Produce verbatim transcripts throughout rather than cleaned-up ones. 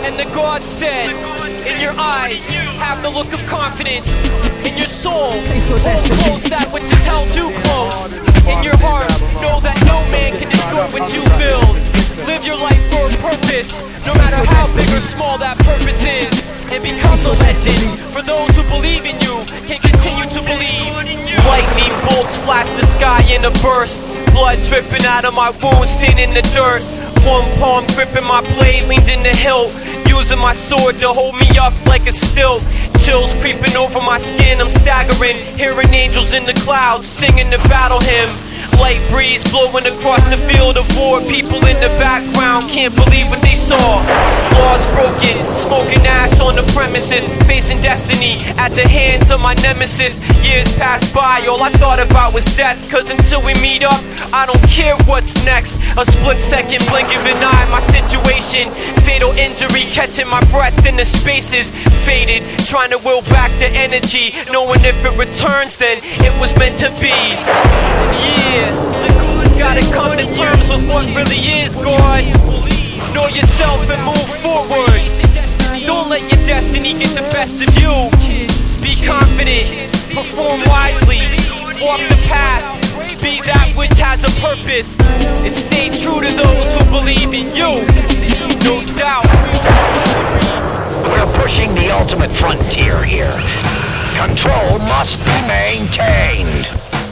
And the God said, in your eyes, have the look of confidence. In your soul, hold close that which is held too close. In your heart, know that no man can destroy what you build. Live your life for a purpose, no matter how big or small that purpose is. And become the legend, for those who believe in you, can continue to believe. Lightning bolts flash the sky in a burst. Blood dripping out of my wounds, stained in the dirt. One palm gripping my blade, leaned in the hilt. Using my sword to hold me up like a stilt. Chills creeping over my skin, I'm staggering. Hearing angels in the clouds, singing the battle hymn. Light breeze blowing across the field of war. People in the background can't believe what they saw. Laws broken, smoking ash on the premises. Facing destiny at the hands of my nemesis. Years passed by, all I thought about was death. Cause until we meet up, I don't care what's next. A split second blink of an eye, my situation. Fatal injury, catching my breath in the spaces. Faded, trying to will back the energy. Knowing if it returns then it was meant to be. Yeah, gotta come to terms with what really is God. Know yourself and move forward. Don't let your destiny get the best of you. Be confident, perform wisely. Walk the path, be that which has a purpose. And stay true to those who believe in you. No doubt. We're pushing the ultimate frontier here. Control must be maintained.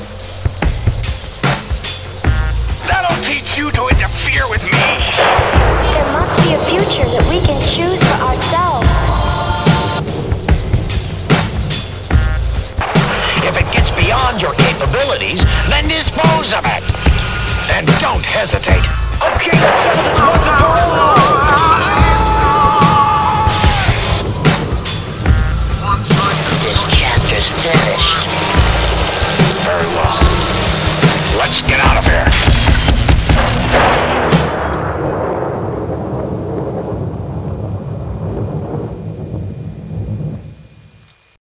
That'll teach you to interfere with me. There must be a future that we can choose for ourselves. If it gets beyond your capabilities, then dispose of it. And don't hesitate. Okay, let's slow down. This chapter's finished.